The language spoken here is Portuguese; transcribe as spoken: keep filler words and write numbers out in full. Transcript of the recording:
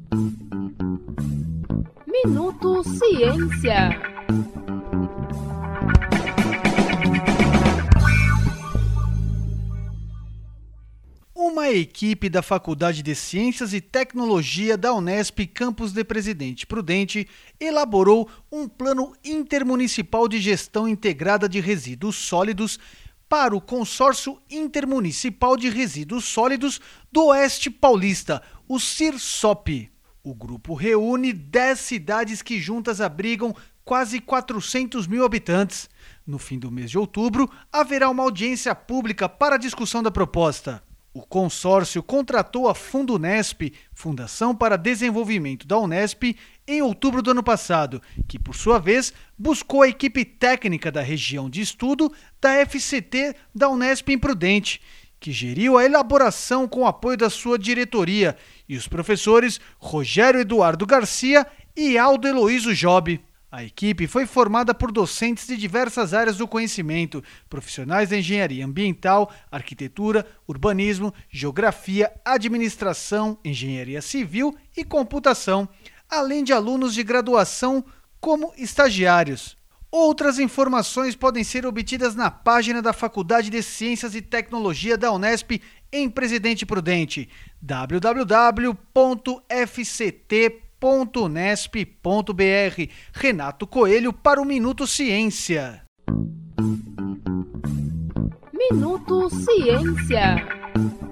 Minuto Ciência. Uma equipe da Faculdade de Ciências e Tecnologia da Unesp Campus de Presidente Prudente elaborou um plano intermunicipal de gestão integrada de resíduos sólidos para o Consórcio Intermunicipal de Resíduos Sólidos do Oeste Paulista, o CIRSOP. O grupo reúne dez cidades que juntas abrigam quase quatrocentos mil habitantes. No fim do mês de outubro, haverá uma audiência pública para a discussão da proposta. O consórcio contratou a Fundunesp, Fundação para Desenvolvimento da Unesp, em outubro do ano passado, que, por sua vez, buscou a equipe técnica da região de estudo da F C T da Unesp em Prudente, que geriu a elaboração com o apoio da sua diretoria, e os professores Rogério Eduardo Garcia e Aldo Heloísio Job. A equipe foi formada por docentes de diversas áreas do conhecimento, profissionais da engenharia ambiental, arquitetura, urbanismo, geografia, administração, engenharia civil e computação, além de alunos de graduação como estagiários. Outras informações podem ser obtidas na página da Faculdade de Ciências e Tecnologia da Unesp em Presidente Prudente, w w w ponto f c t ponto unesp ponto b r. Renato Coelho para o Minuto Ciência. Minuto Ciência.